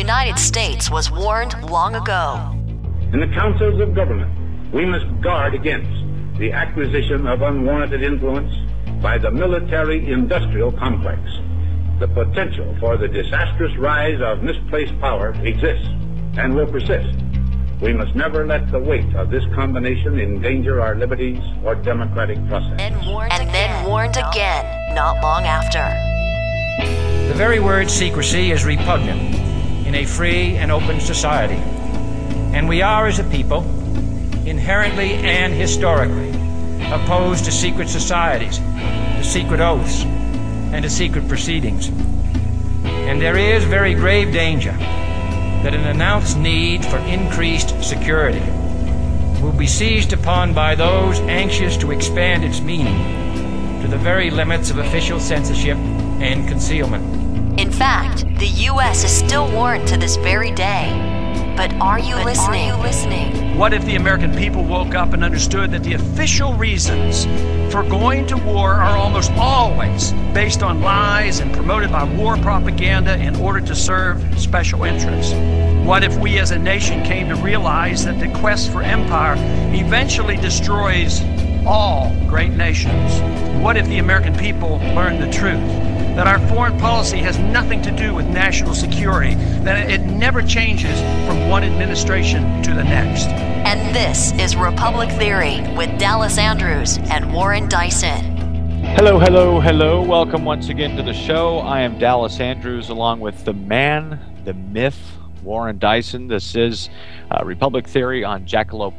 United States was warned long ago. In the councils of government, we must guard against the acquisition of unwarranted influence by the military-industrial complex. The potential for the disastrous rise of misplaced power exists and will persist. We must never let the weight of this combination endanger our liberties or democratic process. And then warned again, not long after. The very word secrecy is repugnant in a free and open society. And we are, as a people, inherently and historically opposed to secret societies, to secret oaths, and to secret proceedings. And there is very grave danger that an announced need for increased security will be seized upon by those anxious to expand its meaning to the very limits of official censorship and concealment. In fact, the U.S. is still warned to this very day. But are you listening? What if the American people woke up and understood that the official reasons for going to war are almost always based on lies and promoted by war propaganda in order to serve special interests? What if we as a nation came to realize that the quest for empire eventually destroys all great nations? What if the American people learned the truth? That our foreign policy has nothing to do with national security, that it never changes from one administration to the next. And this is Republic Theory with Dallas Andrews and Warren Dyson. Hello, hello, hello. Welcome once again to the show. I am Dallas Andrews along with the man, the myth, Warren Dyson. This is Republic Theory on Jackalope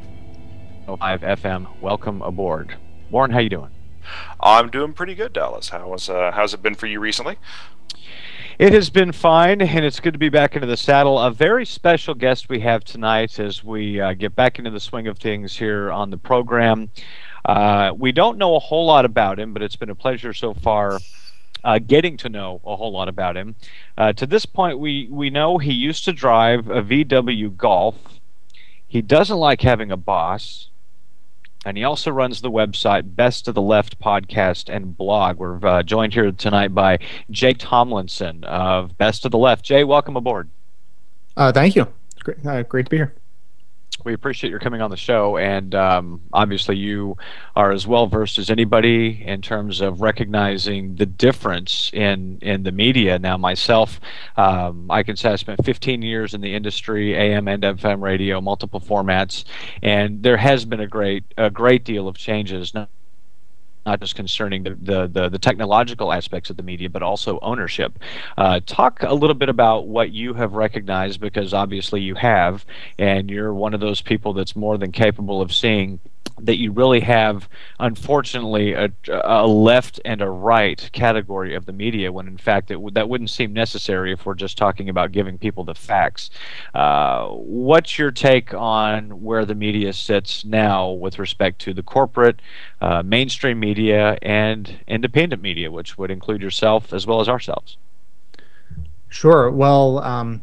105 FM. Welcome aboard. Warren, how you doing? I'm doing pretty good, Dallas. How's it been for you recently? It has been fine, and it's good to be back into the saddle. A very special guest we have tonight as we get back into the swing of things here on the program. We don't know a whole lot about him, but it's been a pleasure so far getting to know a whole lot about him. To this point, we know he used to drive a VW Golf. He doesn't like having a boss. And he also runs the website Best of the Left podcast and blog. We're joined here tonight by Jay Tomlinson of Best of the Left. Jay, welcome aboard. Thank you. It's great to be here. We appreciate your coming on the show, and obviously you are as well versed as anybody in terms of recognizing the difference in the media. Now, myself, I can say I spent 15 years in the industry, AM and FM radio, multiple formats, and there has been a great deal of changes. Not just concerning the technological aspects of the media, but also ownership. Talk a little bit about what you have recognized, because obviously you have, and you're one of those people that's more than capable of seeing that you really have, unfortunately, a left and a right category of the media, when in fact that wouldn't seem necessary if we're just talking about giving people the facts. What's your take on where the media sits now with respect to the corporate, mainstream media, and independent media, which would include yourself as well as ourselves? Sure. Well,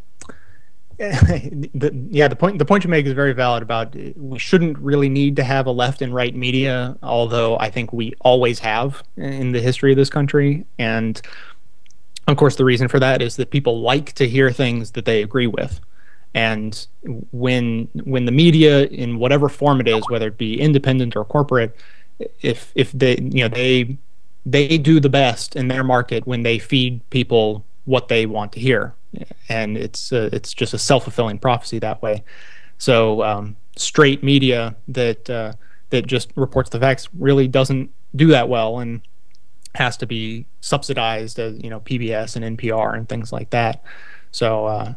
the point you make is very valid about we shouldn't really need to have a left and right media, although I think we always have in the history of this country. And of course, the reason for that is that people like to hear things that they agree with. And when the media, in whatever form it is, whether it be independent or corporate, if they do the best in their market when they feed people what they want to hear. And it's just a self-fulfilling prophecy that way. So straight media that just reports the facts really doesn't do that well, and has to be subsidized as PBS and NPR and things like that. So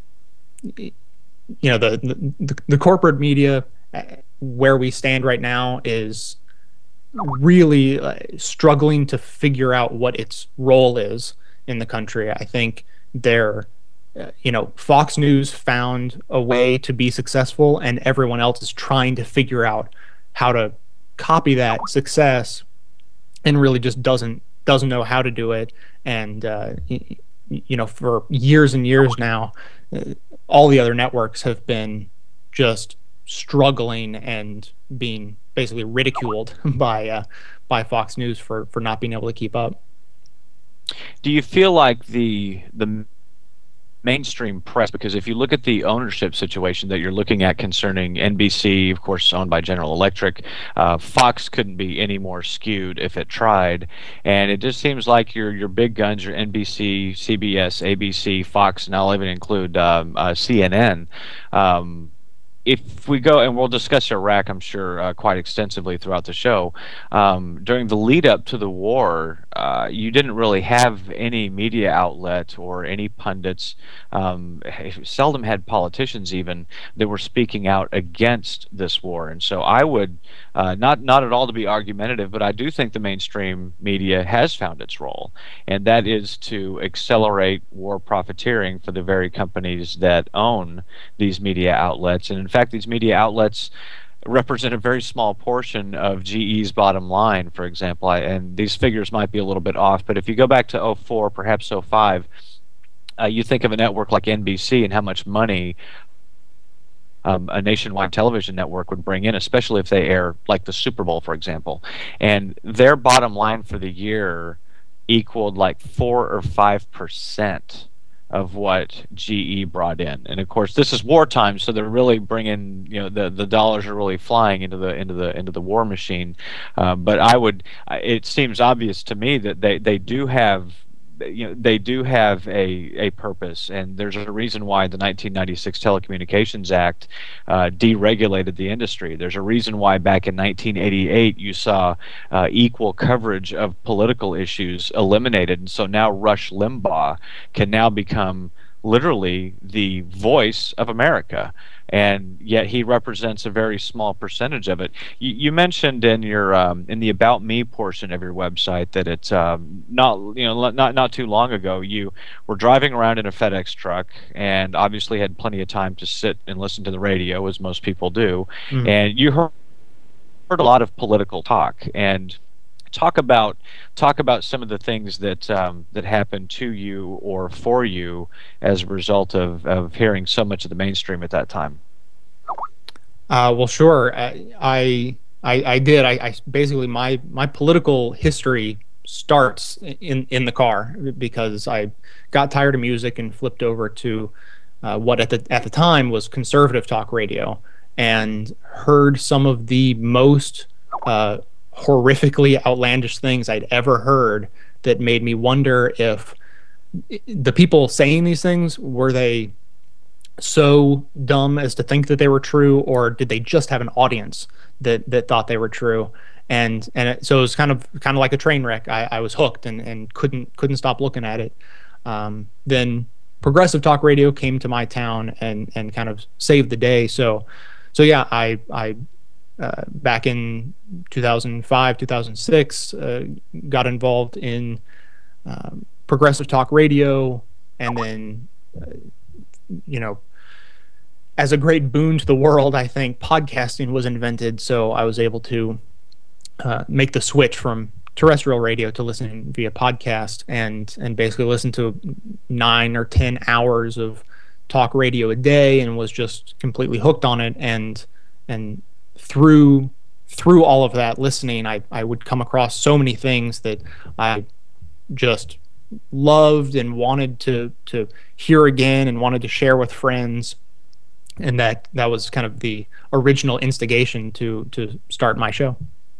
the corporate media, where we stand right now, is really struggling to figure out what its role is in the country. I think Fox News found a way to be successful, and everyone else is trying to figure out how to copy that success, and really just doesn't know how to do it. And for years and years now, all the other networks have been just struggling and being basically ridiculed by Fox News for not being able to keep up. Do you feel like the mainstream press, because if you look at the ownership situation that you're looking at concerning NBC, of course owned by General Electric, Fox couldn't be any more skewed if it tried, and it just seems like your big guns, your NBC, CBS, ABC, Fox, and I'll even include CNN. If we go, and we'll discuss Iraq, I'm sure, quite extensively throughout the show, during the lead up to the war, you didn't really have any media outlet or any pundits, seldom had politicians even, that were speaking out against this war. And so I would, not at all to be argumentative, but I do think the mainstream media has found its role, and that is to accelerate war profiteering for the very companies that own these media outlets. And in fact, these media outlets represent a very small portion of GE's bottom line, for example. And these figures might be a little bit off, but if you go back to '04, perhaps '05, you think of a network like NBC and how much money a nationwide television network would bring in, especially if they air like the Super Bowl, for example. And their bottom line for the year equaled like 4 or 5% of what GE brought in. And of course, this is wartime, so they're really bringing, the dollars are really flying into the war machine. But it seems obvious to me that they do have a purpose, and there's a reason why the 1996 Telecommunications Act deregulated the industry. There's a reason why back in 1988 you saw equal coverage of political issues eliminated, and so now Rush Limbaugh can now become literally the voice of America, and yet he represents a very small percentage of it. You mentioned in your in the About Me portion of your website that it's not too long ago you were driving around in a FedEx truck and obviously had plenty of time to sit and listen to the radio, as most people do, and you heard a lot of political talk. And talk about some of the things that that happened to you or for you as a result of hearing so much of the mainstream at that time. Well, sure. I did. I basically my political history starts in the car, because I got tired of music and flipped over to what at the time was conservative talk radio, and heard some of the most horrifically outlandish things I'd ever heard, that made me wonder if the people saying these things, were they so dumb as to think that they were true, or did they just have an audience that thought they were true? And so it was kind of like a train wreck. I was hooked and couldn't stop looking at it. Then progressive talk radio came to my town and kind of saved the day. So yeah, I back in 2005, 2006, got involved in progressive talk radio, and then, as a great boon to the world, I think podcasting was invented, so I was able to make the switch from terrestrial radio to listening via podcast, and basically listen to 9 or 10 hours of talk radio a day, and was just completely hooked on it. And through all of that listening, I would come across so many things that I just loved and wanted to hear again, and wanted to share with friends, and that was kind of the original instigation to start my show.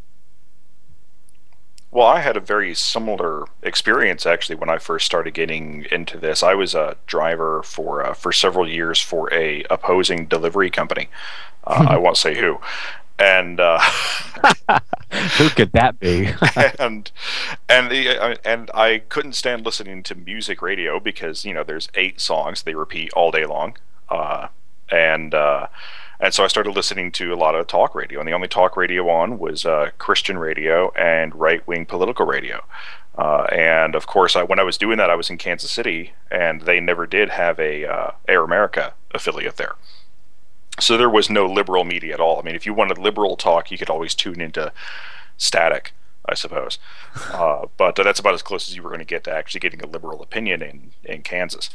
Well, I had a very similar experience actually when I first started getting into this. I was a driver for several years for a opposing delivery company. I won't say who. And who could that be? and I couldn't stand listening to music radio, because there's 8 songs they repeat all day long, and so I started listening to a lot of talk radio, and the only talk radio on was Christian radio and right-wing political radio. And of course, when I was doing that, I was in Kansas City, and they never did have a Air America affiliate there. So there was no liberal media at all. I mean, if you wanted liberal talk, you could always tune into static, I suppose. But that's about as close as you were going to get to actually getting a liberal opinion in Kansas.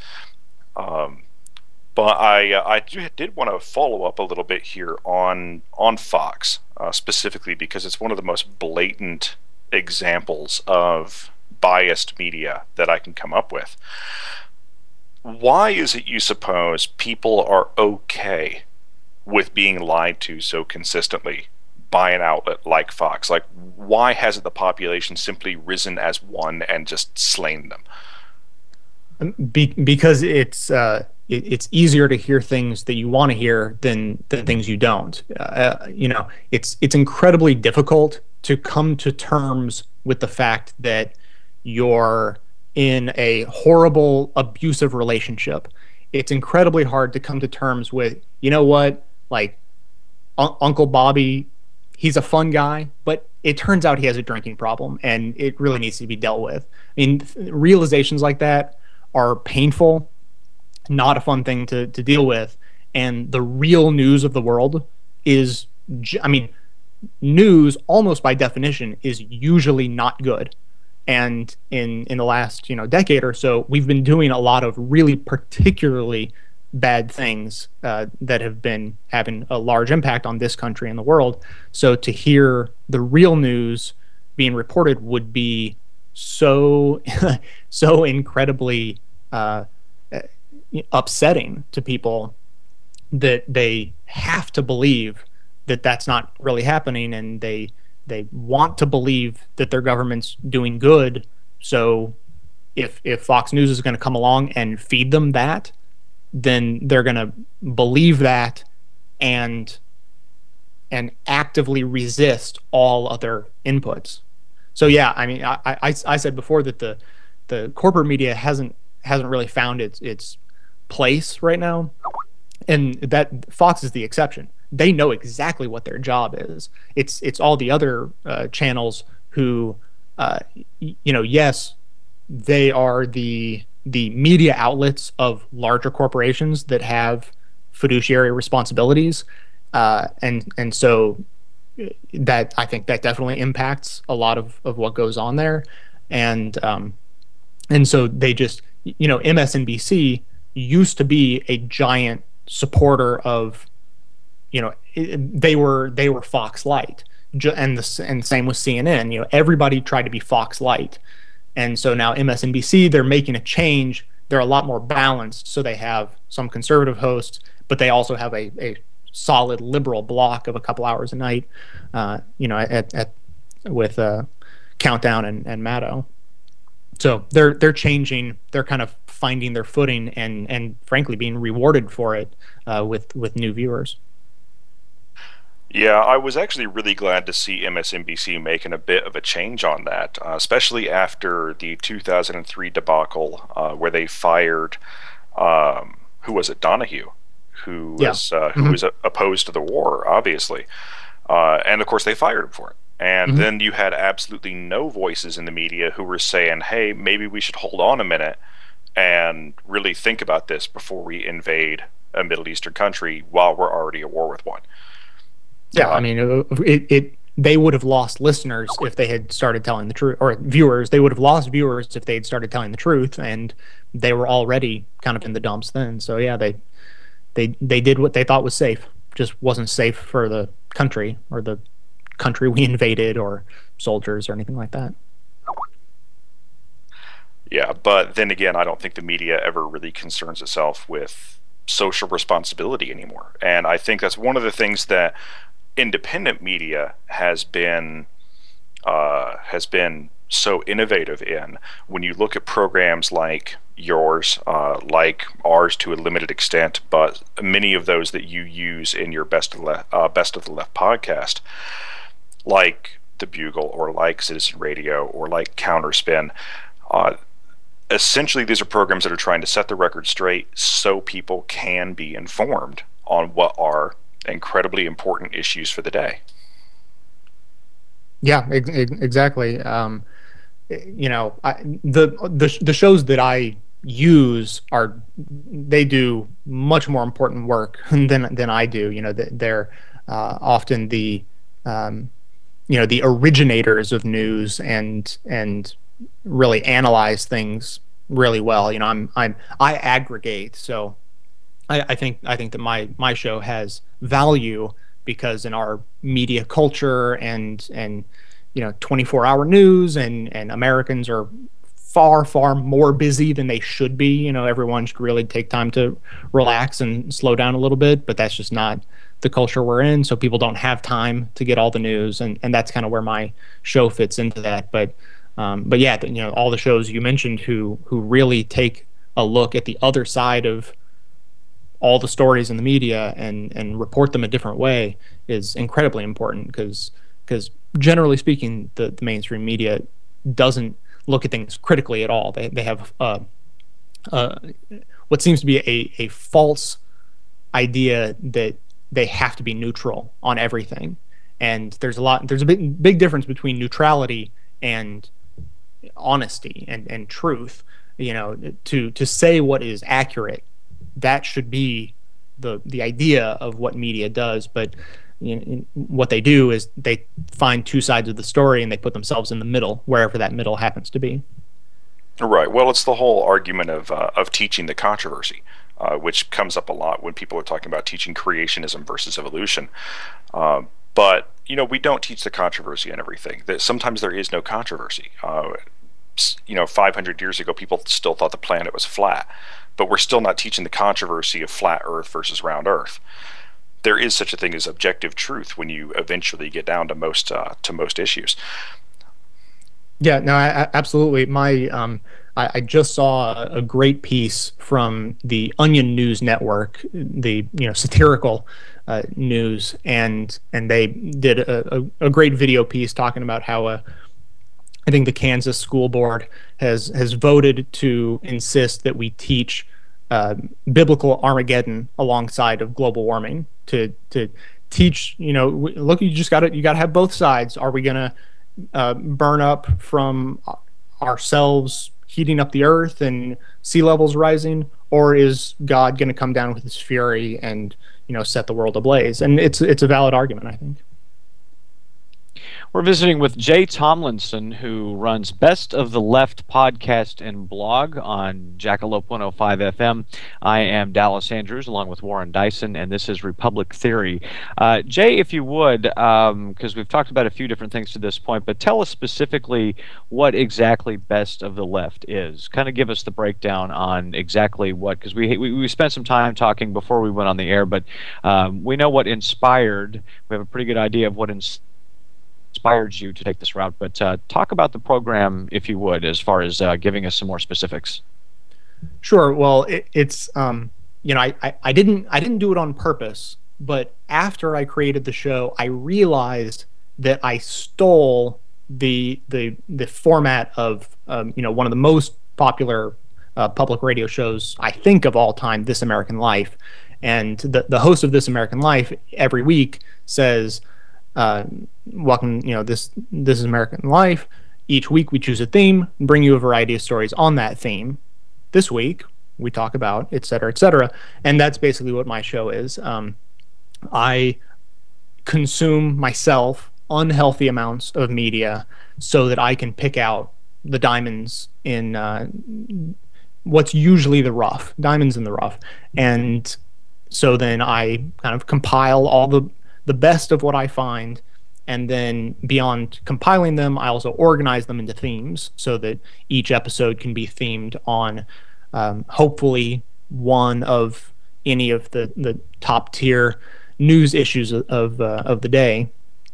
But I did want to follow up a little bit here on Fox, specifically because it's one of the most blatant examples of biased media that I can come up with. why is it you suppose people are okay with being lied to so consistently by an outlet like Fox? Like, why hasn't the population simply risen as one and just slain them? Because it's easier to hear things that you want to hear than things you don't. It's incredibly difficult to come to terms with the fact that you're in a horrible, abusive relationship. It's incredibly hard to come to terms with, you know what, like Uncle Bobby, he's a fun guy, but it turns out he has a drinking problem and it really needs to be dealt with. I mean, realizations like that are painful, not a fun thing to deal with. And the real news of the world is, news almost by definition is usually not good. And in the last decade or so, we've been doing a lot of really particularly bad things that have been having a large impact on this country and the world. So to hear the real news being reported would be so so incredibly upsetting to people that they have to believe that that's not really happening, and they want to believe that their government's doing good. So if Fox News is going to come along and feed them that, then they're going to believe that and actively resist all other inputs. So yeah, I mean, I said before that the corporate media hasn't really found its place right now, and that Fox is the exception. They know exactly what their job is. It's all the other channels who, yes, they are the media outlets of larger corporations that have fiduciary responsibilities, and so that, I think that definitely impacts a lot of what goes on there, and so they just, MSNBC used to be a giant supporter of, they were Fox Light, and same with CNN. Everybody tried to be Fox Light, and so now MSNBC, they're making a change. They're a lot more balanced. So they have some conservative hosts, but they also have a solid liberal block of a couple hours a night, with Countdown and Maddow. So they're changing. They're kind of finding their footing and frankly being rewarded for it with new viewers. Yeah, I was actually really glad to see MSNBC making a bit of a change on that, especially after the 2003 debacle where they fired, who was it, Donahue, who was opposed to the war, obviously, and of course they fired him for it. And then you had absolutely no voices in the media who were saying, hey, maybe we should hold on a minute and really think about this before we invade a Middle Eastern country while we're already at war with one. Yeah, I mean, they would have lost listeners if they had started telling the truth, or viewers. They would have lost viewers if they had started telling the truth, and they were already kind of in the dumps then. So yeah, they did what they thought was safe. Just wasn't safe for the country or the country we invaded or soldiers or anything like that. Yeah, but then again, I don't think the media ever really concerns itself with social responsibility anymore. And I think that's one of the things that independent media has been so innovative in. When you look at programs like yours, like ours to a limited extent, but many of those that you use in your Best of the Left podcast, like The Bugle or like Citizen Radio or like Counterspin, essentially these are programs that are trying to set the record straight so people can be informed on what are incredibly important issues for the day. Yeah, exactly. The shows that I use they do much more important work than I do. They're often the the originators of news and really analyze things really well. I aggregate, so I think that my show has value because in our media culture and 24-hour news and Americans are far, far more busy than they should be. You know, everyone should really take time to relax and slow down a little bit, but that's just not the culture we're in. So people don't have time to get all the news, and that's kind of where my show fits into that. But yeah, you know, all the shows you mentioned who really take a look at the other side of all the stories in the media and report them a different way is incredibly important, because generally speaking, the mainstream media doesn't look at things critically at all. They have what seems to be a false idea that they have to be neutral on everything. And there's a big difference between neutrality and honesty and truth. You know, to say what is accurate, that should be the idea of what media does. But you know, what they do is they find two sides of the story and they put themselves in the middle, wherever that middle happens to be. Right. Well, it's the whole argument of teaching the controversy, which comes up a lot when people are talking about teaching creationism versus evolution. But you know, we don't teach the controversy on everything. Sometimes there is no controversy. You know, 500 years ago, people still thought the planet was flat, but we're still not teaching the controversy of flat Earth versus round Earth. There is such a thing as objective truth when you eventually get down to most issues. Yeah, no, absolutely. I just saw a great piece from the Onion News Network, the satirical news, and they did a great video piece talking about how I think the Kansas school board has voted to insist that we teach biblical Armageddon alongside of global warming, to teach, look, you got to have both sides. Are we going to burn up from ourselves heating up the earth and sea levels rising, or is God going to come down with his fury and set the world ablaze? And it's a valid argument, I think. We're visiting with Jay Tomlinson, who runs Best of the Left podcast and blog on Jackalope 105 FM. I am Dallas Andrews, along with Warren Dyson, and this is Republic Theory. Jay, if you would, because we've talked about a few different things to this point, but tell us specifically what exactly Best of the Left is. Kind of give us the breakdown on exactly what, because we spent some time talking before we went on the air, but we know what inspired. We have a pretty good idea of what inspired you to take this route, but talk about the program, if you would, as far as giving us some more specifics. Sure. Well, it's I didn't do it on purpose, but after I created the show, I realized that I stole the format of one of the most popular public radio shows, I think, of all time, This American Life. And the host of This American Life every week says, welcome, this is American Life. Each week we choose a theme and bring you a variety of stories on that theme. This week we talk about, et cetera, et cetera. And that's basically what my show is. I consume myself unhealthy amounts of media so that I can pick out the diamonds in what's usually the rough, diamonds in the rough. And so then I kind of compile all the best of what I find, and then beyond compiling them, I also organize them into themes so that each episode can be themed on hopefully one of any of the top tier news issues of the day.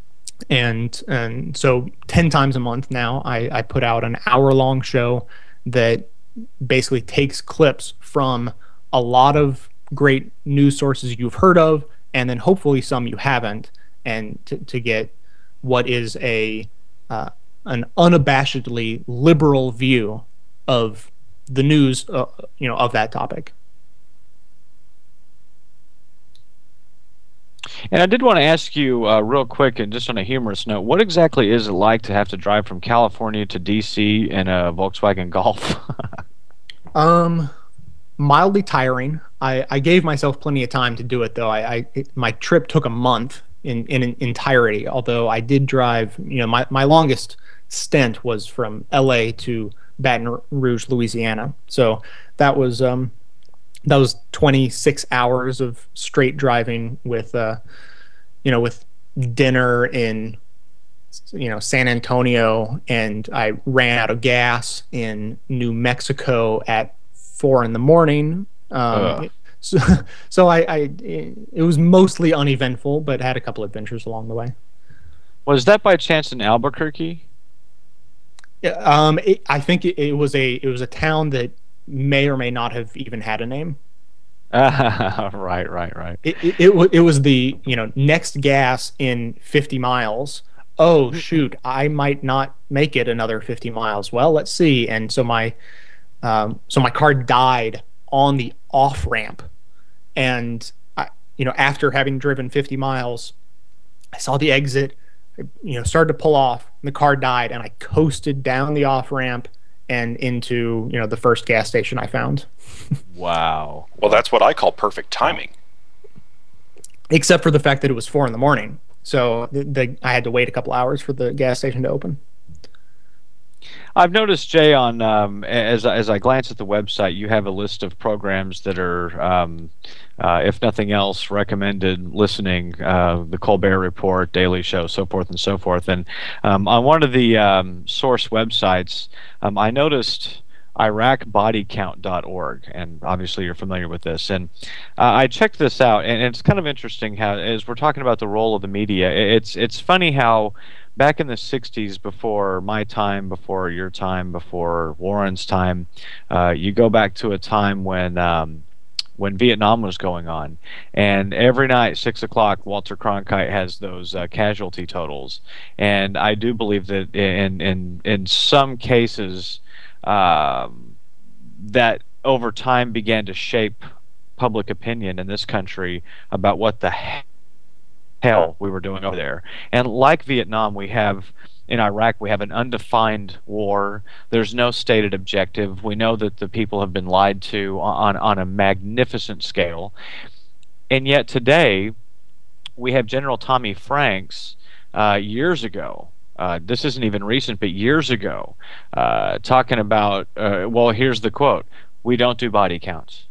And so 10 times a month now I put out an hour-long show that basically takes clips from a lot of great news sources you've heard of, and then hopefully some you haven't, and to get what is an unabashedly liberal view of the news, of that topic. And I did want to ask you real quick, and just on a humorous note, what exactly is it like to have to drive from California to D.C. in a Volkswagen Golf? Mildly tiring. I gave myself plenty of time to do it, though. My trip took a month in entirety, although I did drive, my longest stint was from L.A. to Baton Rouge, Louisiana. So that was 26 hours of straight driving with, with dinner in San Antonio, and I ran out of gas in New Mexico at 4 a.m. So it was mostly uneventful, but had a couple adventures along the way. Was that by chance in Albuquerque? I think it was a town that may or may not have even had a name. Right. It was the next gas in 50 miles. Oh shoot, I might not make it another 50 miles. Well, let's see. And so my car died on the off ramp, and after having driven 50 miles, I saw the exit. Started to pull off, and the car died, and I coasted down the off ramp and into the first gas station I found. Wow. Well, that's what I call perfect timing. Except for the fact that it was 4 a.m, so I had to wait a couple hours for the gas station to open. I've noticed, Jay, on as I glance at the website, you have a list of programs that are, if nothing else, recommended listening. The Colbert Report, Daily Show, so forth and so forth. And on one of the source websites, I noticed IraqBodyCount.org, and obviously you're familiar with this. And I checked this out, and it's kind of interesting how, as we're talking about the role of the media, it's funny how back in the 60s, before my time, before your time, before Warren's time, you go back to a time when Vietnam was going on, and every night 6 o'clock, Walter Cronkite has those casualty totals, and I do believe that in some cases that over time began to shape public opinion in this country about what the hell we were doing over there. And like Vietnam, in Iraq we have an undefined war. There's no stated objective. We know that the people have been lied to on a magnificent scale. And yet today we have General Tommy Franks years ago, this isn't even recent, but years ago, talking about, well, here's the quote: "We don't do body counts."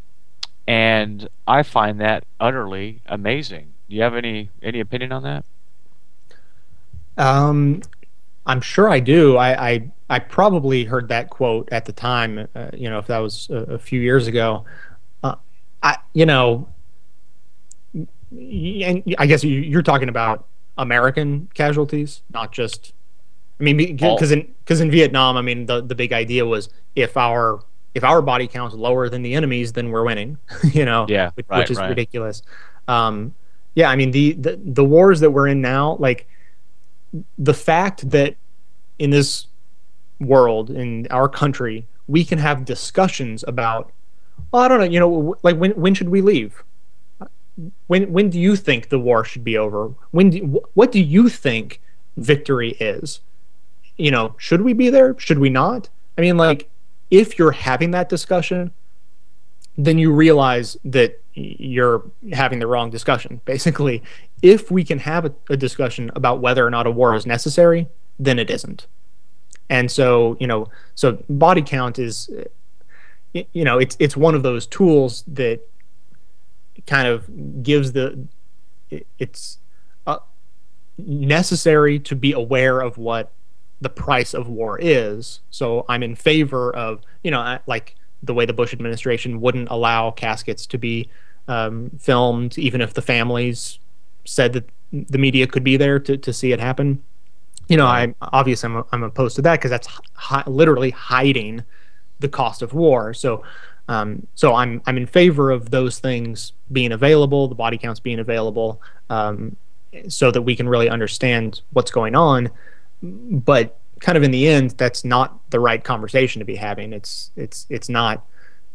And I find that utterly amazing. Do you have any opinion on that? I'm sure I do. I probably heard that quote at the time, if that was a few years ago. And I guess you're talking about American casualties, not just. I mean, because in Vietnam, I mean, the big idea was if our body count's lower than the enemy's, then we're winning. Which is ridiculous. Yeah, I mean, the wars that we're in now, like the fact that in this world, in our country, we can have discussions about, well, I don't know, like when should we leave? When do you think the war should be over? What do you think victory is? Should we be there? Should we not? I mean, like, if you're having that discussion, then you realize that you're having the wrong discussion. Basically, if we can have a discussion about whether or not a war is necessary, then it isn't. And so, so body count is, it's one of those tools that kind of gives it's necessary to be aware of what the price of war is. So I'm in favor of, like the way the Bush administration wouldn't allow caskets to be filmed, even if the families said that the media could be there to see it happen. I'm opposed to that, because that's literally hiding the cost of war. So I'm in favor of those things being available, the body counts being available, so that we can really understand what's going on. But kind of in the end, that's not the right conversation to be having. It's not.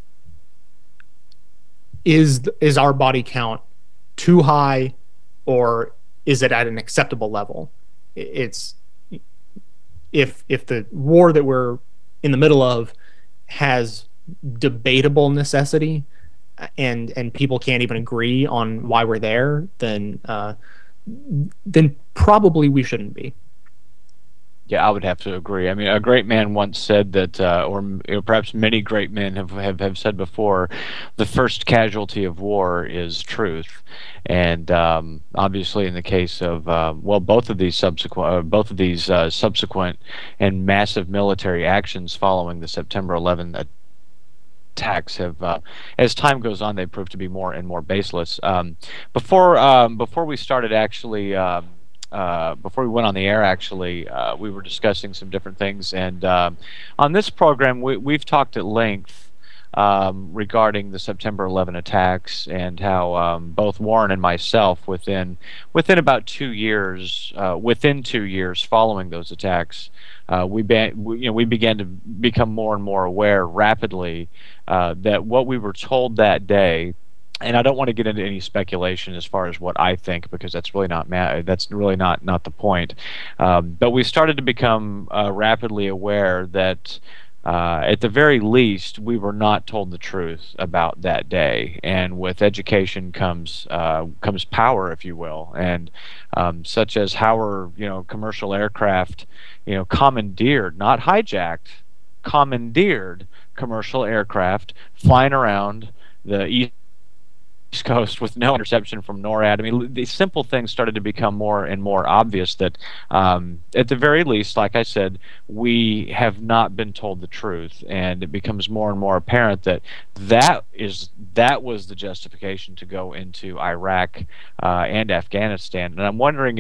Is our body count too high, or is it at an acceptable level? It's if the war that we're in the middle of has debatable necessity, and people can't even agree on why we're there, then probably we shouldn't be. Yeah, I would have to agree. I mean, a great man once said that, perhaps many great men have said before, the first casualty of war is truth. And obviously, in the case of both of these subsequent and massive military actions following the September 11th attacks have, as time goes on, they prove to be more and more baseless. Before we started actually. Before we went on the air, actually, we were discussing some different things, and on this program, we've talked at length regarding the September 11 attacks and how both Warren and myself, within about 2 years, within 2 years following those attacks, we began to become more and more aware rapidly that what we were told that day. And I don't want to get into any speculation as far as what I think, because that's really not the point. But we started to become rapidly aware that, at the very least, we were not told the truth about that day. And with education comes power, if you will, and such as how are commercial aircraft commandeered, not hijacked, commandeered commercial aircraft flying around the East Coast with no interception from NORAD. I mean, these simple things started to become more and more obvious that, at the very least, like I said, we have not been told the truth, and it becomes more and more apparent that that was the justification to go into Iraq and Afghanistan. And I'm wondering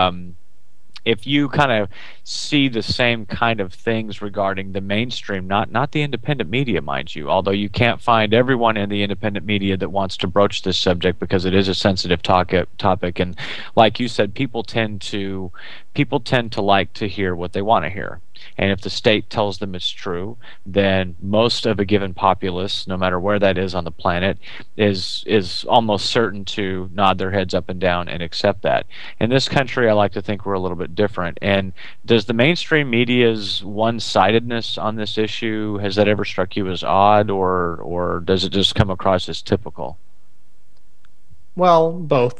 if you kind of see the same kind of things regarding the mainstream, not the independent media, mind you, although you can't find everyone in the independent media that wants to broach this subject because it is a sensitive topic, and like you said, people tend to like to hear what they want to hear. And if the state tells them it's true, then most of a given populace, no matter where that is on the planet, is almost certain to nod their heads up and down and accept that. In this country, I like to think we're a little bit different. And does the mainstream media's one-sidedness on this issue, has that ever struck you as odd, or does it just come across as typical? Well, both.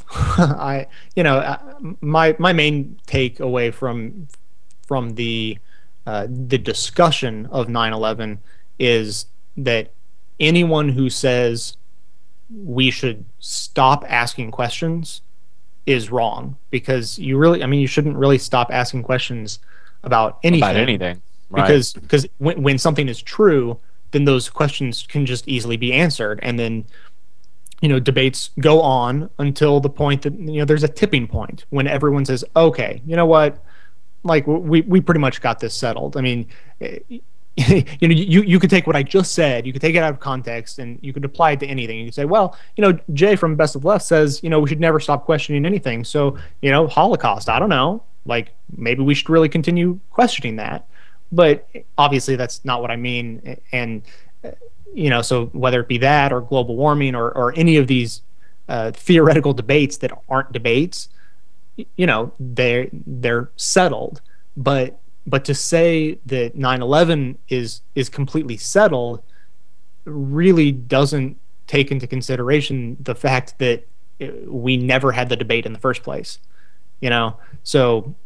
My main takeaway from the discussion of 9/11 is that anyone who says we should stop asking questions is wrong, because you shouldn't really stop asking questions about anything. Right. Because when something is true, then those questions can just easily be answered, and then debates go on until the point that there's a tipping point when everyone says, okay, you know what, like we pretty much got this settled. I mean, you could take what I just said, you could take it out of context, and you could apply it to anything. You could say, well, Jay from Best of Left says, we should never stop questioning anything. So, Holocaust, I don't know, like maybe we should really continue questioning that. But obviously that's not what I mean. And, so whether it be that or global warming or any of these theoretical debates that aren't debates, they're settled. But to say that 9/11 is completely settled really doesn't take into consideration the fact that we never had the debate in the first place. So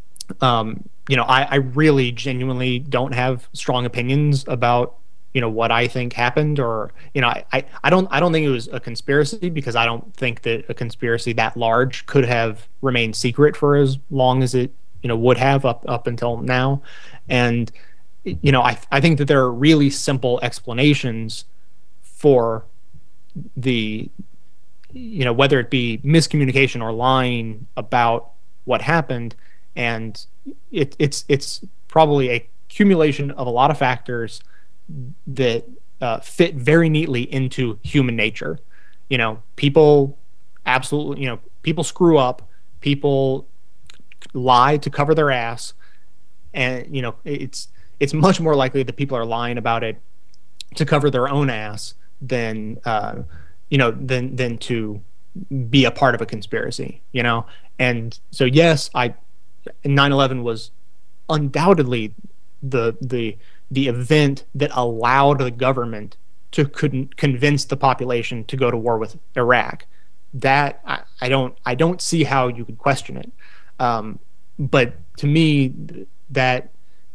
I really genuinely don't have strong opinions about what I think happened, or I don't think it was a conspiracy, because I don't think that a conspiracy that large could have remained secret for as long as it would have up until now. And I think that there are really simple explanations for the whether it be miscommunication or lying about what happened, and it's probably a accumulation of a lot of factors that fit very neatly into human nature. People absolutely, people screw up, people lie to cover their ass, and it's much more likely that people are lying about it to cover their own ass than than to be a part of a conspiracy. And so yes, 9/11 was undoubtedly the event that allowed the government to convince the population to go to war with Iraq. That I don't see how you could question it. but to me, that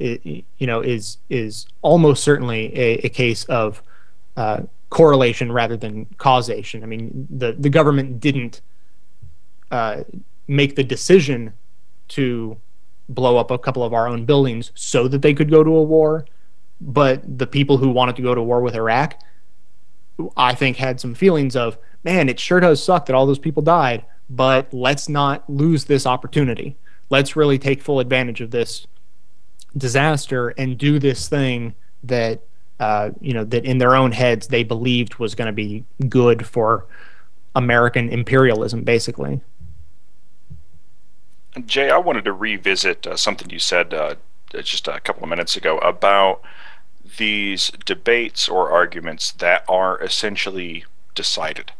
is almost certainly a case of correlation rather than causation. I mean, the government didn't make the decision to blow up a couple of our own buildings so that they could go to a war, but the people who wanted to go to war with Iraq, I think, had some feelings of, man, it sure does suck that all those people died, but let's not lose this opportunity. Let's really take full advantage of this disaster and do this thing that that in their own heads they believed was going to be good for American imperialism, basically. Jay, I wanted to revisit something you said just a couple of minutes ago about these debates or arguments that are essentially decided.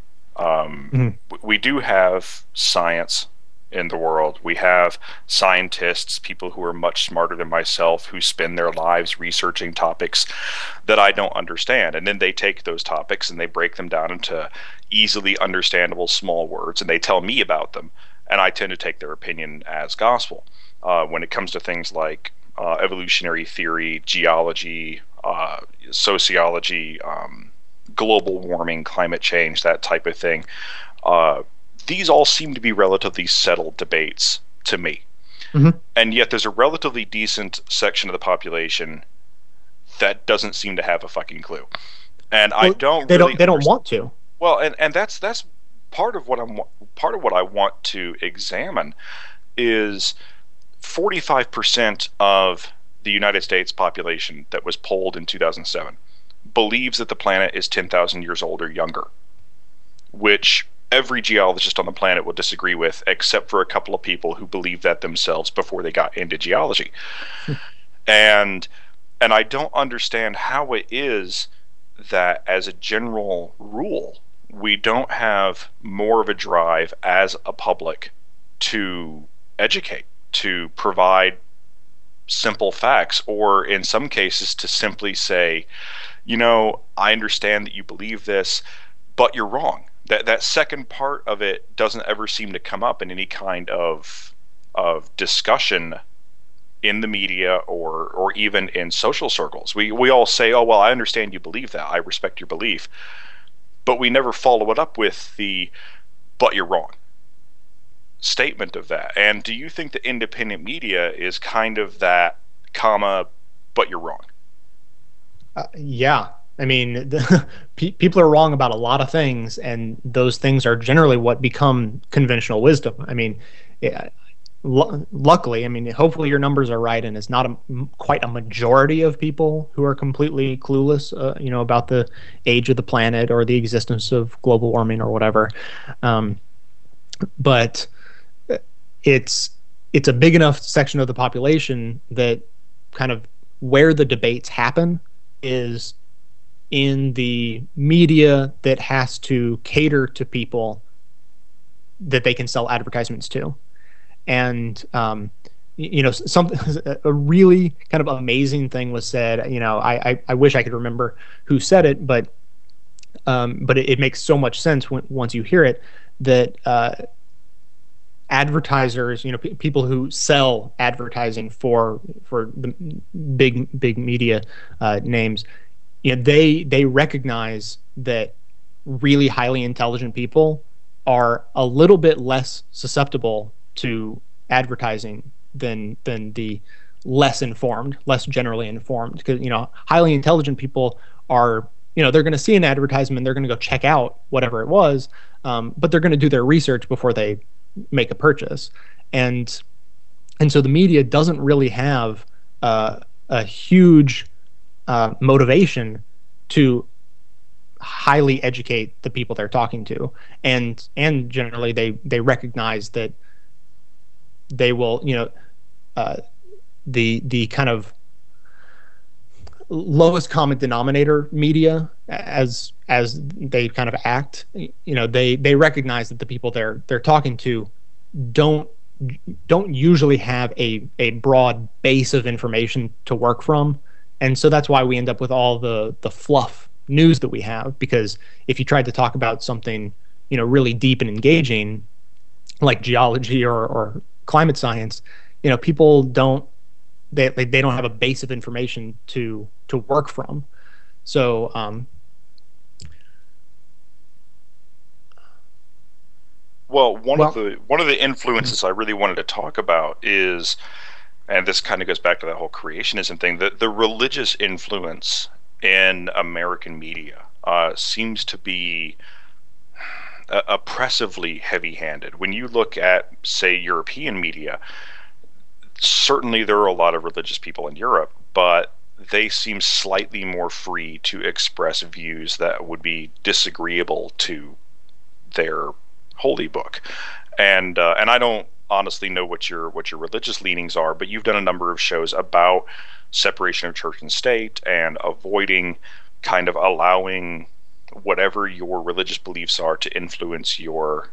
We do have science in the world. We have scientists, people who are much smarter than myself, who spend their lives researching topics that I don't understand. And then they take those topics and they break them down into easily understandable small words, and they tell me about them. And I tend to take their opinion as gospel. When it comes to things like evolutionary theory, geology, sociology, global warming, climate change, that type of thing, these all seem to be relatively settled debates to me. And yet there's a relatively decent section of the population that doesn't seem to have a fucking clue. And I don't they don't want to. Well, and that's part of what I want to examine is 45% of the United States population that was polled in 2007 believes that the planet is 10,000 years old or younger, which every geologist on the planet will disagree with, except for a couple of people who believed that themselves before they got into geology. And I don't understand how it is that, as a general rule, we don't have more of a drive as a public to educate, to provide simple facts, or in some cases to simply say, I understand that you believe this, but you're wrong. That second part of it doesn't ever seem to come up in any kind of discussion in the media or even in social circles. We all say, oh, well, I understand you believe that. I respect your belief. But we never follow it up with the, but you're wrong statement of that. And do you think the independent media is kind of that, but you're wrong? Yeah. I mean, people are wrong about a lot of things, and those things are generally what become conventional wisdom. I mean, luckily, hopefully your numbers are right, and it's not quite a majority of people who are completely clueless, about the age of the planet or the existence of global warming or whatever. But it's a big enough section of the population that kind of where the debates happen is in the media that has to cater to people that they can sell advertisements to. And something, a really kind of amazing thing was said. I wish I could remember who said it, but it makes so much sense once you hear it, that advertisers, people who sell advertising for the big media names, they recognize that really highly intelligent people are a little bit less susceptible to advertising than the less informed, less generally informed. Because highly intelligent people are, they're going to see an advertisement, they're going to go check out whatever it was, but they're going to do their research before they make a purchase. And so the media doesn't really have a huge motivation to highly educate the people they're talking to, and generally they recognize that they will, the kind of lowest common denominator media, as they kind of act, they recognize that the people they're talking to don't usually have a broad base of information to work from. And so that's why we end up with all the fluff news that we have, because if you tried to talk about something, really deep and engaging, like geology or climate science, people don't have a base of information to work from. So well, one of the influences I really wanted to talk about is, and this kind of goes back to that whole creationism thing, the religious influence in American media seems to be oppressively heavy-handed. When you look at, say, European media, certainly there are a lot of religious people in Europe, but they seem slightly more free to express views that would be disagreeable to their holy book. And I don't honestly know what your religious leanings are, but you've done a number of shows about separation of church and state and avoiding kind of allowing whatever your religious beliefs are to influence your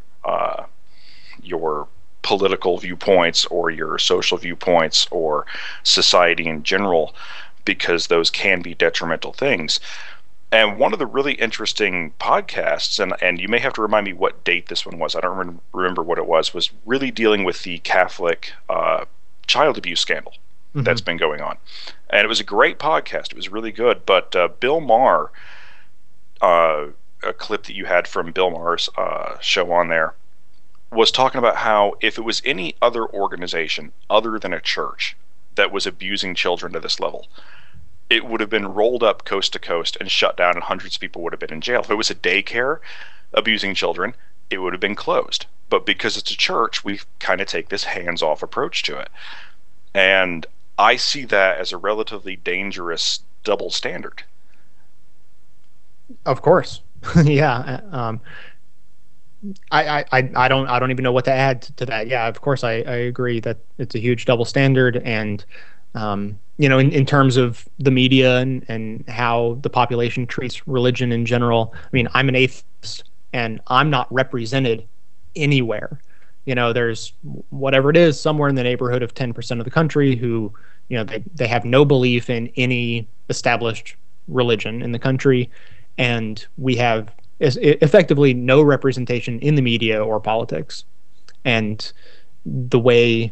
political viewpoints or your social viewpoints or society in general, because those can be detrimental things. And one of the really interesting podcasts, and you may have to remind me what date this one was, I don't remember what it was really dealing with the Catholic child abuse scandal that's been going on. And it was a great podcast. It was really good. But Bill Maher, a clip that you had from Bill Maher's show on there, was talking about how if it was any other organization other than a church that was abusing children to this level, it would have been rolled up coast to coast and shut down, and hundreds of people would have been in jail. If it was a daycare abusing children, it would have been closed. But because it's a church, we kind of take this hands-off approach to it. And I see that as a relatively dangerous double standard. Of course. Yeah. I don't even know what to add to that. Yeah, of course I agree that it's a huge double standard, and in terms of the media and how the population treats religion in general. I mean, I'm an atheist and I'm not represented anywhere. There's whatever it is, somewhere in the neighborhood of 10% of the country who, they have no belief in any established religion in the country, and we have effectively no representation in the media or politics. And the way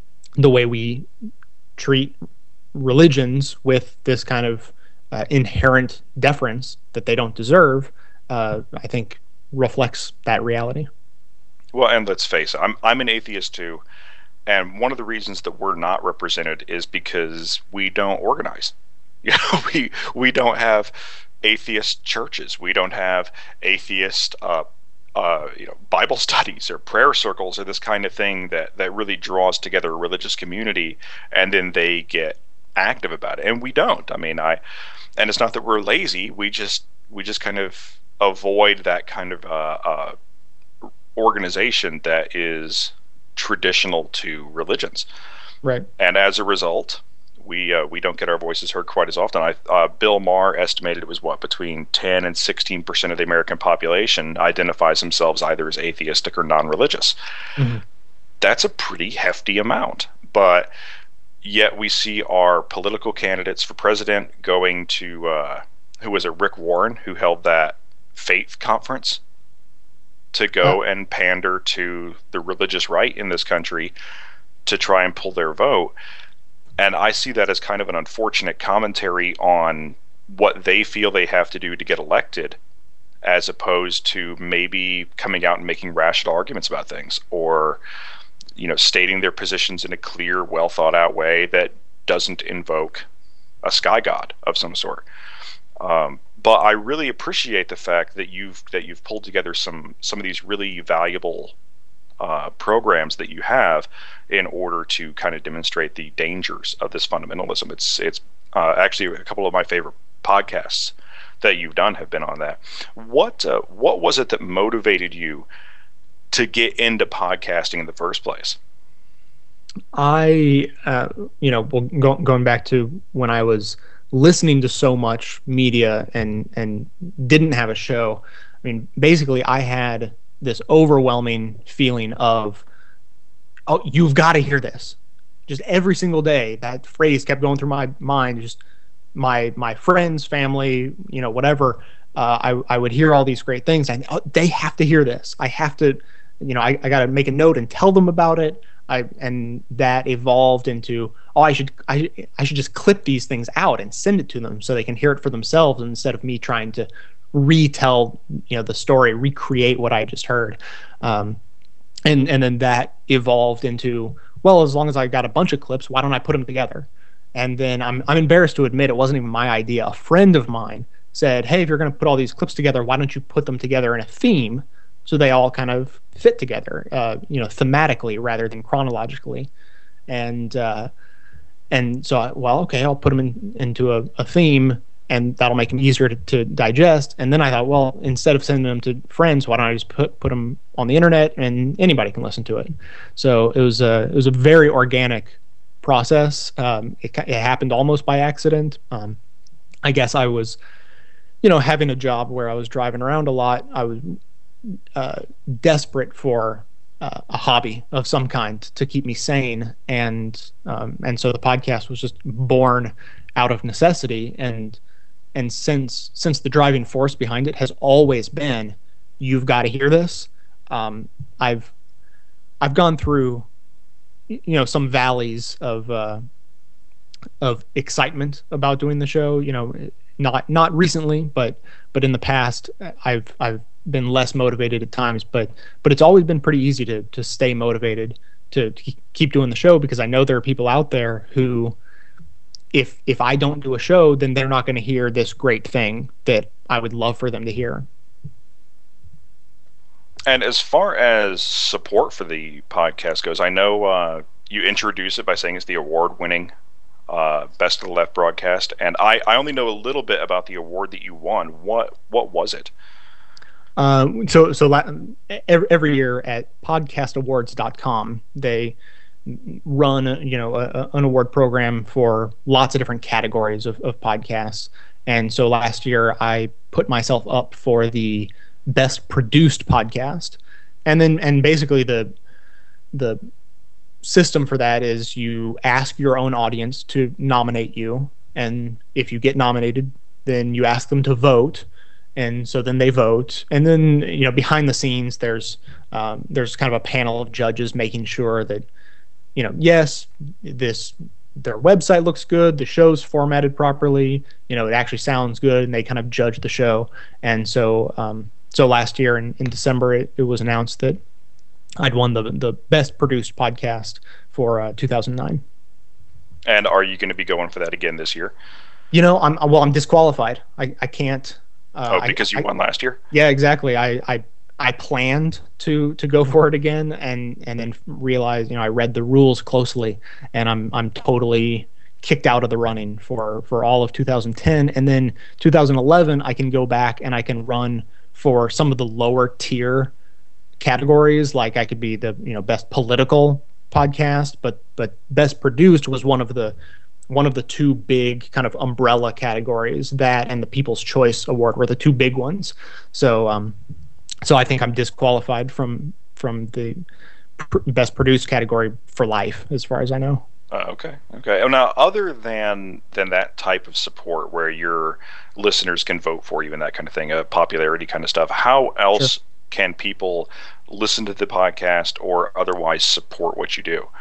we treat religions with this kind of inherent deference that they don't deserve, I think reflects that reality. Well, and let's face it, I'm an atheist too, and one of the reasons that we're not represented is because we don't organize. We don't have atheist churches. We don't have atheist Bible studies or prayer circles or this kind of thing that really draws together a religious community, and then they get active about it. And we don't. I mean, and it's not that we're lazy. We just kind of avoid that kind of organization that is traditional to religions. Right. And as a result, we don't get our voices heard quite as often. Bill Maher estimated it was between 10 and 16% of the American population identifies themselves either as atheistic or non-religious. Mm-hmm. That's a pretty hefty amount, but yet we see our political candidates for president going to who was it, Rick Warren, who held that faith conference to go and pander to the religious right in this country to try and pull their vote. And I see that as kind of an unfortunate commentary on what they feel they have to do to get elected, as opposed to maybe coming out and making rational arguments about things, or stating their positions in a clear, well thought out way that doesn't invoke a sky god of some sort. But I really appreciate the fact that you've pulled together some of these really valuable programs that you have in order to kind of demonstrate the dangers of this fundamentalism. It's actually a couple of my favorite podcasts that you've done have been on that. What was it that motivated you to get into podcasting in the first place? Going back to when I was listening to so much media and didn't have a show. I mean, basically I had this overwhelming feeling of, oh, you've got to hear this. Just every single day, that phrase kept going through my mind. Just my friends, family, whatever. I would hear all these great things, and they have to hear this. I have to, I got to make a note and tell them about it. and that evolved into, I should just clip these things out and send it to them so they can hear it for themselves instead of me trying to retell the story, recreate what I just heard. And then that evolved into, well, as long as I got a bunch of clips, why don't I put them together? And then I'm embarrassed to admit it wasn't even my idea. A friend of mine said, hey, if you're going to put all these clips together, why don't you put them together in a theme so they all kind of fit together, thematically rather than chronologically. And so, okay, I'll put them into a theme, and that'll make them easier to digest. And then I thought, well, instead of sending them to friends, why don't I just put them on the internet and anybody can listen to it? So it was a very organic process. It happened almost by accident. I guess I was, having a job where I was driving around a lot. I was desperate for a hobby of some kind to keep me sane, and so the podcast was just born out of necessity. And since the driving force behind it has always been, you've got to hear this. I've gone through some valleys of excitement about doing the show. Not recently, but in the past, I've been less motivated at times. But it's always been pretty easy to stay motivated to keep doing the show, because I know there are people out there who, if I don't do a show, then they're not going to hear this great thing that I would love for them to hear. And as far as support for the podcast goes, I know you introduce it by saying it's the award-winning Best of the Left broadcast, and I only know a little bit about the award that you won. What was it? Every year at podcastawards.com, they run an award program for lots of different categories of podcasts. And so last year I put myself up for the best produced podcast, and basically the system for that is you ask your own audience to nominate you, and if you get nominated, then you ask them to vote, and so then they vote, and then behind the scenes there's kind of a panel of judges making sure that yes, their website looks good, the show's formatted properly, it actually sounds good, and they kind of judge the show. And so last year in December it was announced that I'd won the best produced podcast for 2009. And are you going to be going for that again this year? I'm disqualified. I can't. Because you won last year? Yeah, exactly. I planned to go for it again, and then realized, I read the rules closely, and I'm totally kicked out of the running for all of 2010. And then 2011, I can go back and I can run for some of the lower tier categories. Like I could be the best political podcast, but best produced was one of the two big kind of umbrella categories. That and the People's Choice Award were the two big ones. So I think I'm disqualified from the best produced category for life, as far as I know. Okay. Now, other than that type of support where your listeners can vote for you and that kind of thing, popularity kind of stuff, how else can people listen to the podcast or otherwise support what you do?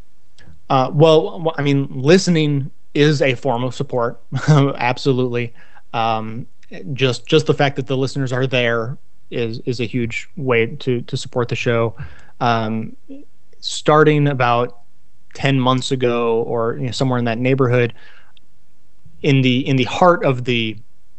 Well, I mean, listening is a form of support. Absolutely. Just the fact that the listeners are there is a huge way to support the show. Starting about 10 months ago, or somewhere in that neighborhood, in the heart of the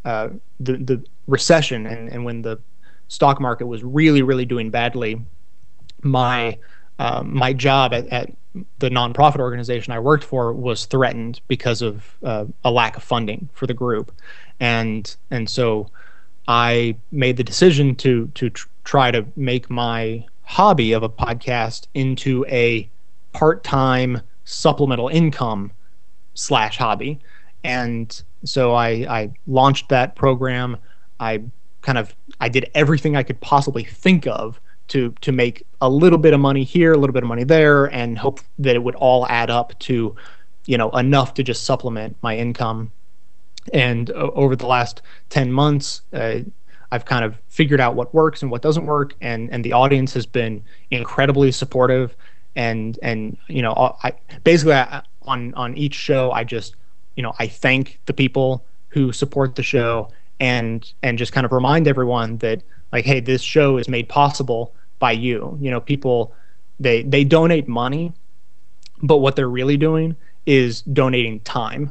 recession, and when the stock market was really doing badly, my job at the nonprofit organization I worked for was threatened because of a lack of funding for the group, and so I made the decision to try to make my hobby of a podcast into a part-time supplemental income / hobby. And so I launched that program. I did everything I could possibly think of to make a little bit of money here, a little bit of money there, and hope that it would all add up to enough to just supplement my income. And over the last 10 months, I've kind of figured out what works and what doesn't work, and the audience has been incredibly supportive. and I basically on each show I just I thank the people who support the show and just kind of remind everyone that, like, hey, this show is made possible by you. People, they donate money, but what they're really doing is donating time.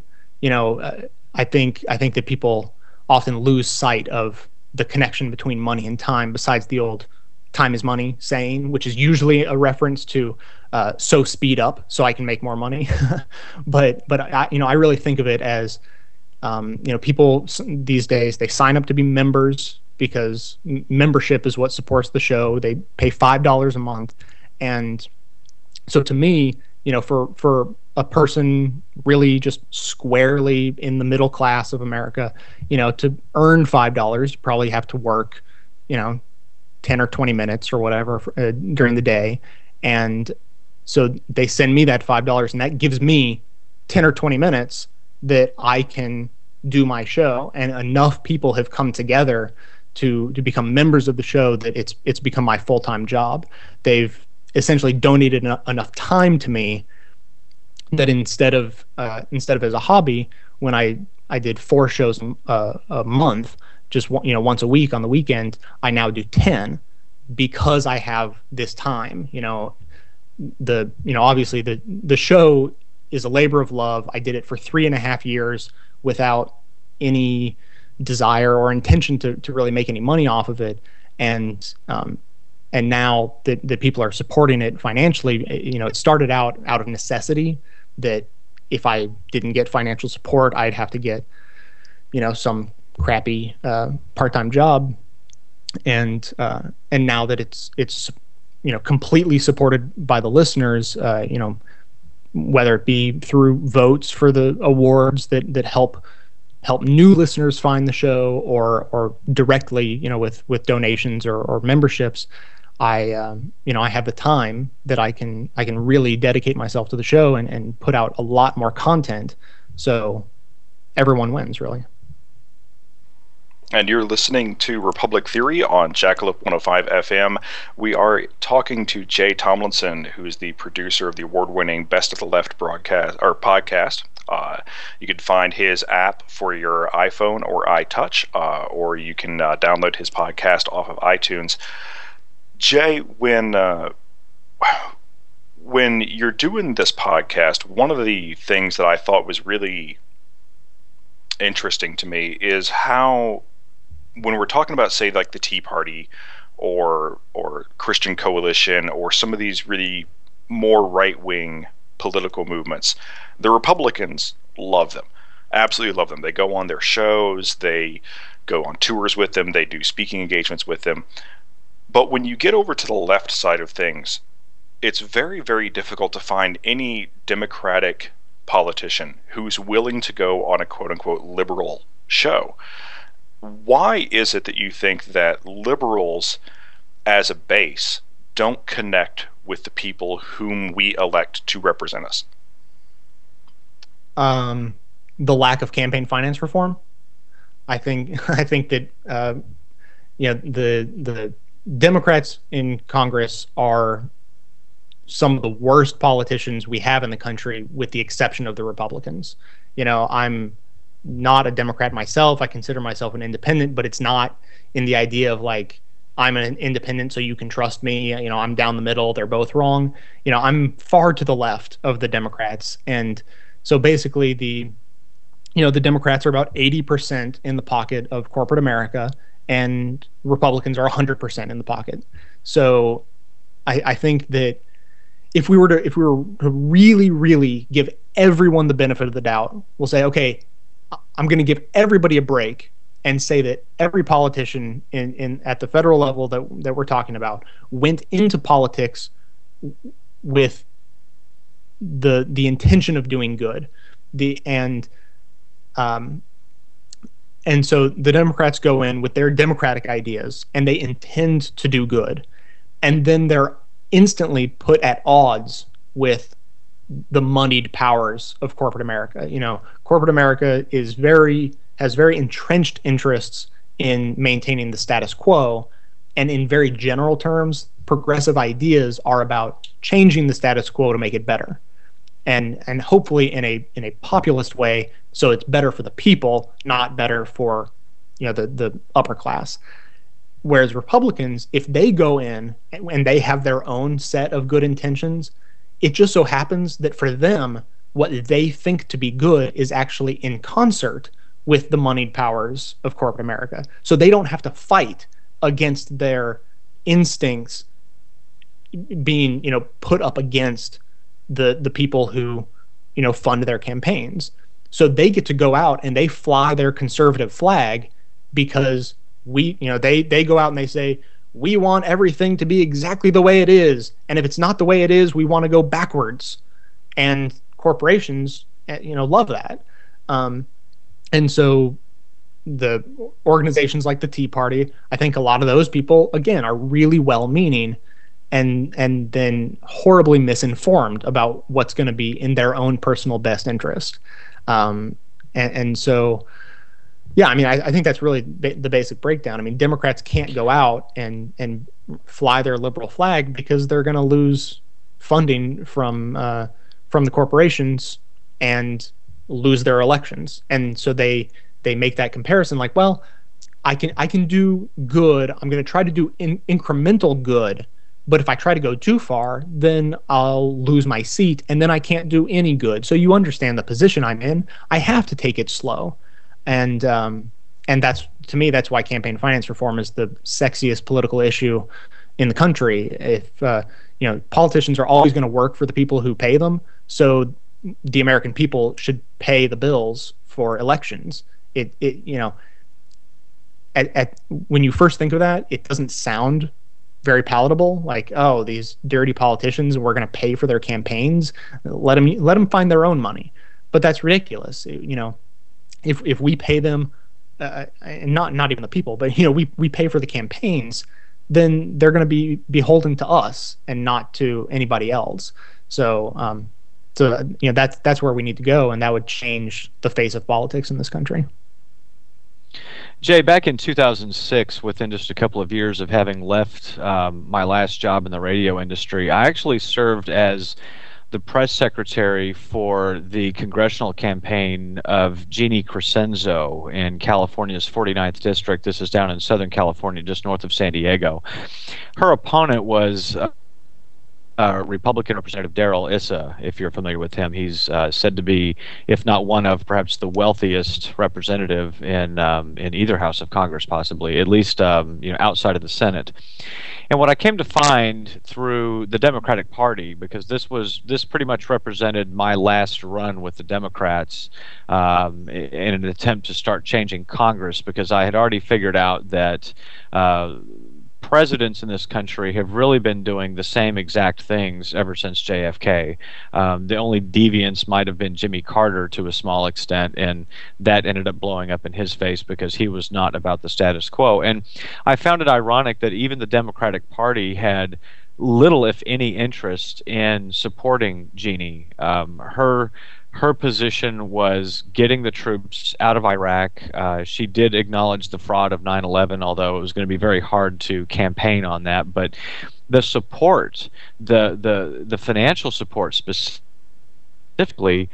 I think that people often lose sight of the connection between money and time, besides the old time is money saying, which is usually a reference to so speed up so I can make more money. but I really think of it as people these days, they sign up to be members because membership is what supports the show. They pay $5 a month, and so to me, for a person really just squarely in the middle class of America, to earn $5, you probably have to work 10 or 20 minutes or whatever during the day. And so they send me that $5, and that gives me 10 or 20 minutes that I can do my show. And enough people have come together to become members of the show that it's become my full-time job. They've essentially donated enough time to me that instead of as a hobby, when I did 4 shows a month, just once a week on the weekend, I now do 10 because I have this time. Obviously the show is a labor of love. I did it for 3.5 years without any desire or intention to really make any money off of it, and now that people are supporting it financially, it started out of necessity, that if I didn't get financial support, I'd have to get some crappy part-time job, and now that it's completely supported by the listeners, whether it be through votes for the awards that help new listeners find the show, or directly with donations or memberships, I have the time that I can really dedicate myself to the show and put out a lot more content, so everyone wins, really. And you're listening to Republic Theory on Jackalope 105 FM. We are talking to Jay Tomlinson, who's the producer of the award-winning Best of the Left podcast. You can find his app for your iPhone or iTouch, or you can download his podcast off of iTunes. Jay, when you're doing this podcast, one of the things that I thought was really interesting to me is how, when we're talking about, say, like the Tea Party or Christian Coalition or some of these really more right-wing political movements, the Republicans love them, absolutely love them. They go on their shows, they go on tours with them, they do speaking engagements with them. But when you get over to the left side of things, it's very, very difficult to find any Democratic politician who's willing to go on a quote-unquote liberal show. Why is it that you think that liberals as a base don't connect with the people whom we elect to represent us? The lack of campaign finance reform. I think that the Democrats in Congress are some of the worst politicians we have in the country, with the exception of the Republicans. I'm not a Democrat myself. I consider myself an independent, but it's not in the idea of like, I'm an independent so you can trust me. I'm down the middle. They're both wrong. I'm far to the left of the Democrats. And so basically the Democrats are about 80% in the pocket of corporate America, and Republicans are 100% in the pocket. So I think that if we were to really, really give everyone the benefit of the doubt, we'll say, okay, I'm going to give everybody a break and say that every politician at the federal level that we're talking about went into politics with the intention of doing good. And so the Democrats go in with their democratic ideas and they intend to do good, and then they're instantly put at odds with the moneyed powers of corporate America. Corporate America has very entrenched interests in maintaining the status quo, and in very general terms, progressive ideas are about changing the status quo to make it better, and hopefully in a populist way, so it's better for the people, not better for the upper class. Whereas Republicans, if they go in and they have their own set of good intentions, it just so happens that for them, what they think to be good is actually in concert with the moneyed powers of corporate America. So they don't have to fight against their instincts being, put up against the people who, fund their campaigns. So they get to go out and they fly their conservative flag because they go out and they say, we want everything to be exactly the way it is. And if it's not the way it is, we want to go backwards. And corporations, love that. And so the organizations like the Tea Party, I think a lot of those people, again, are really well-meaning and then horribly misinformed about what's going to be in their own personal best interest. And so, yeah, I mean, I think that's really the basic breakdown. I mean, Democrats can't go out and fly their liberal flag because they're going to lose funding from the corporations and lose their elections. And so they make that comparison like, well, I can do good. I'm going to try to do incremental good. But if I try to go too far, then I'll lose my seat, and then I can't do any good. So you understand the position I'm in. I have to take it slow. And that's, to me, that's why campaign finance reform is the sexiest political issue in the country. If politicians are always going to work for the people who pay them, so the American people should pay the bills for elections. When you first think of that, it doesn't sound very palatable. Like, oh, these dirty politicians, we're going to pay for their campaigns. Let them find their own money. But that's ridiculous. If we pay them, and not even the people, but we pay for the campaigns, then they're going to be beholden to us and not to anybody else. So that's where we need to go, and that would change the face of politics in this country. Jay, back in 2006, within just a couple of years of having left my last job in the radio industry, I actually served as the press secretary for the congressional campaign of Jeannie Crescenzo in California's 49th District. This is down in Southern California, just north of San Diego. Her opponent was Republican Representative Darrell Issa, if you're familiar with him. He's said to be, if not one of, perhaps the wealthiest representative in either house of Congress, possibly, at least outside of the Senate. And what I came to find through the Democratic Party, because this pretty much represented my last run with the Democrats in an attempt to start changing Congress, because I had already figured out that presidents in this country have really been doing the same exact things ever since JFK. The only deviance might have been Jimmy Carter to a small extent, and that ended up blowing up in his face because he was not about the status quo. And I found it ironic that even the Democratic Party had little, if any, interest in supporting Jeannie. Her position was getting the troops out of Iraq. She did acknowledge the fraud of 9/11, although it was going to be very hard to campaign on that. But the support, the financial support specifically,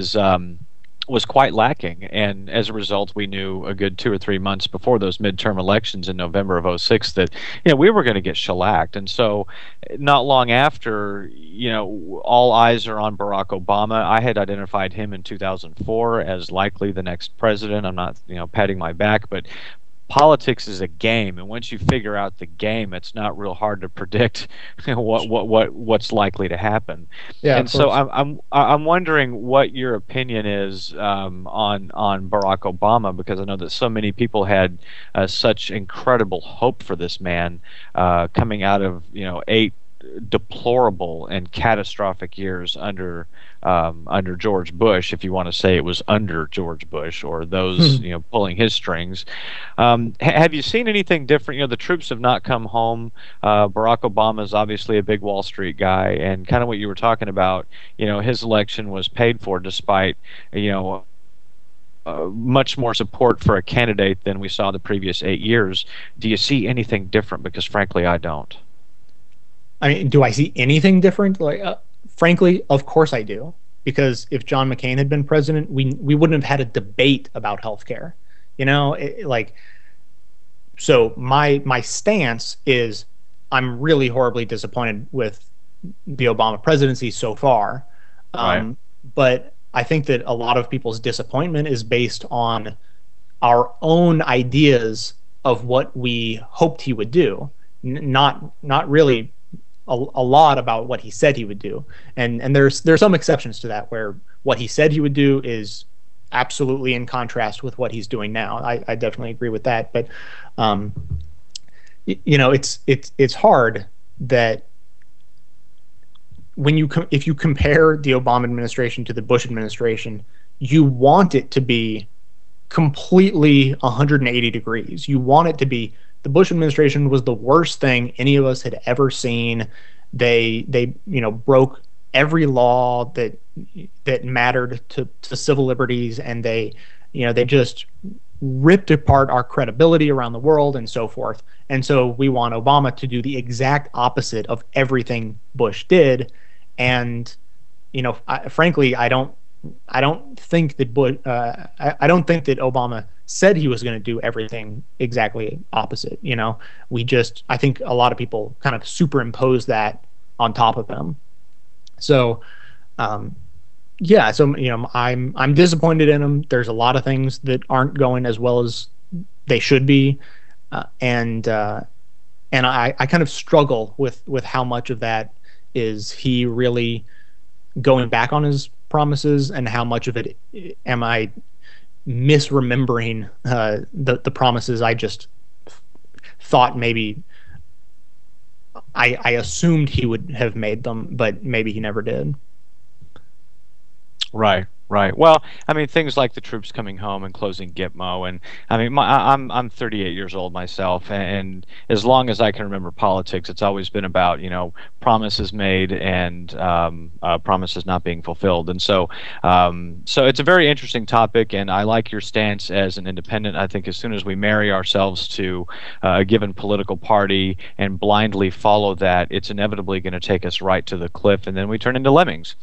was quite lacking, and as a result, we knew a good 2 or 3 months before those midterm elections in November of '06 that we were going to get shellacked. And so, not long after, all eyes are on Barack Obama. I had identified him in 2004 as likely the next president. I'm not, patting my back, but politics is a game, and once you figure out the game, it's not real hard to predict what's likely to happen. Yeah, and so I'm wondering what your opinion is on Barack Obama, because I know that so many people had such incredible hope for this man coming out of 8 deplorable and catastrophic years under George Bush, if you want to say it was under George Bush or those pulling his strings. Have you seen anything different? The troops have not come home. Barack Obama is obviously a big Wall Street guy, and kind of what you were talking about, his election was paid for despite much more support for a candidate than we saw the previous 8 years. Do you see anything different? Because frankly, I don't. I mean, do I see anything different? Frankly, of course I do. Because if John McCain had been president, we wouldn't have had a debate about healthcare. So my stance is I'm really horribly disappointed with the Obama presidency so far. Right. But I think that a lot of people's disappointment is based on our own ideas of what we hoped he would do, not really a lot about what he said he would do. And there's some exceptions to that, where what he said he would do is absolutely in contrast with what he's doing now. I definitely agree with that. But it's hard that if you compare the Obama administration to the Bush administration, you want it to be completely 180 degrees. You want it to be the Bush administration was the worst thing any of us had ever seen. They broke every law that mattered to civil liberties, and they just ripped apart our credibility around the world and so forth. And so we want Obama to do the exact opposite of everything Bush did. And frankly, I don't think that I don't think that Obama said he was going to do everything exactly opposite. I think a lot of people kind of superimpose that on top of him. So, I'm disappointed in him. There's a lot of things that aren't going as well as they should be, and I kind of struggle with how much of that is he really going back on his promises, and how much of it am I misremembering the promises I just thought maybe I assumed he would have made them, but maybe he never did. Right. Well, I mean, things like the troops coming home and closing Gitmo, and I mean, I'm 38 years old myself, and as long as I can remember politics, it's always been about promises made and promises not being fulfilled, and so it's a very interesting topic, and I like your stance as an independent. I think as soon as we marry ourselves to a given political party and blindly follow that, it's inevitably going to take us right to the cliff, and then we turn into lemmings.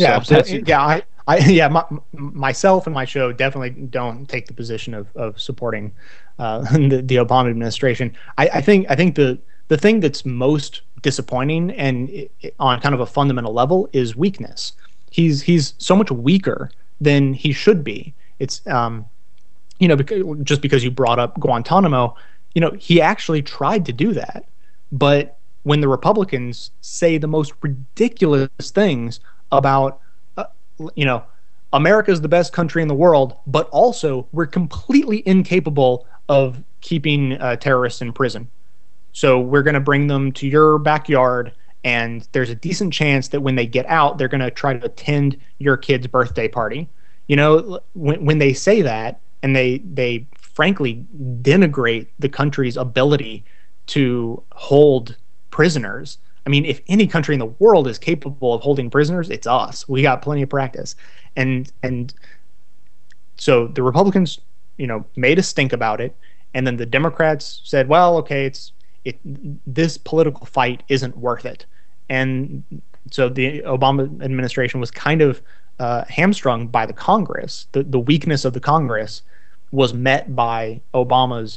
Myself and my show definitely don't take the position of supporting the Obama administration. I think the thing that's most disappointing and on kind of a fundamental level is weakness. He's so much weaker than he should be. It's because you brought up Guantanamo, he actually tried to do that, but when the Republicans say the most ridiculous things about America's the best country in the world, but also we're completely incapable of keeping terrorists in prison. So we're going to bring them to your backyard, and there's a decent chance that when they get out, they're going to try to attend your kid's birthday party. When they say that, and they frankly denigrate the country's ability to hold prisoners. I mean, if any country in the world is capable of holding prisoners, it's us. We got plenty of practice. And so the Republicans, made a stink about it, and then the Democrats said, well, okay, this political fight isn't worth it. And so the Obama administration was kind of hamstrung by the Congress. The weakness of the Congress was met by Obama's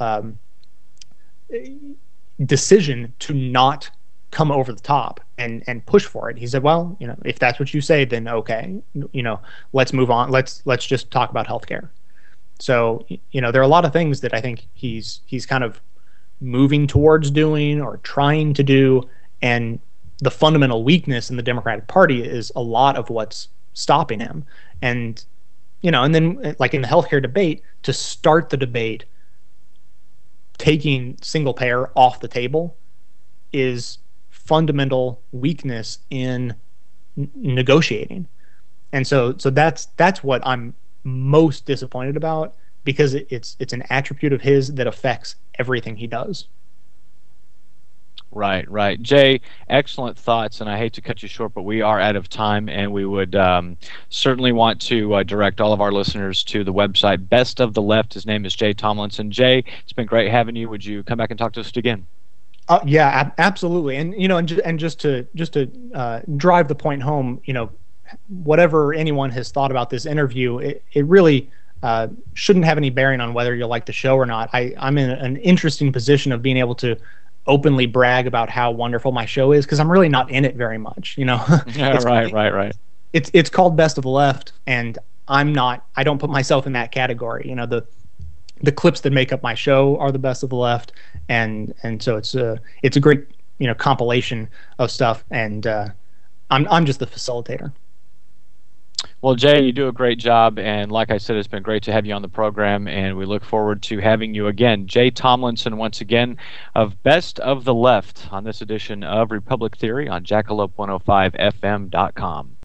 decision to not come over the top and push for it. He said, well, if that's what you say, then okay, let's move on. Let's just talk about healthcare. So, there are a lot of things that I think he's kind of moving towards doing or trying to do, and the fundamental weakness in the Democratic Party is a lot of what's stopping him. And, and then like in the healthcare debate, to start the debate, taking single payer off the table is fundamental weakness in negotiating. And so that's what I'm most disappointed about, because it's an attribute of his that affects everything he does. Right. Jay, excellent thoughts, and I hate to cut you short, but we are out of time, and we would certainly want to direct all of our listeners to the website Best of the Left. His name is Jay Tomlinson. Jay, it's been great having you. Would you come back and talk to us again? Yeah, absolutely. And and just to drive the point home, whatever anyone has thought about this interview, it really shouldn't have any bearing on whether you'll like the show or not. I'm in an interesting position of being able to openly brag about how wonderful my show is, because I'm really not in it very much. Yeah, right. It's called Best of the Left, and I don't put myself in that category. The clips that make up my show are the Best of the Left, and so it's a great compilation of stuff, and I'm just the facilitator. Well, Jay, you do a great job, and like I said, it's been great to have you on the program, and we look forward to having you again. Jay Tomlinson, once again, of Best of the Left on this edition of Republic Theory on jackalope105fm.com.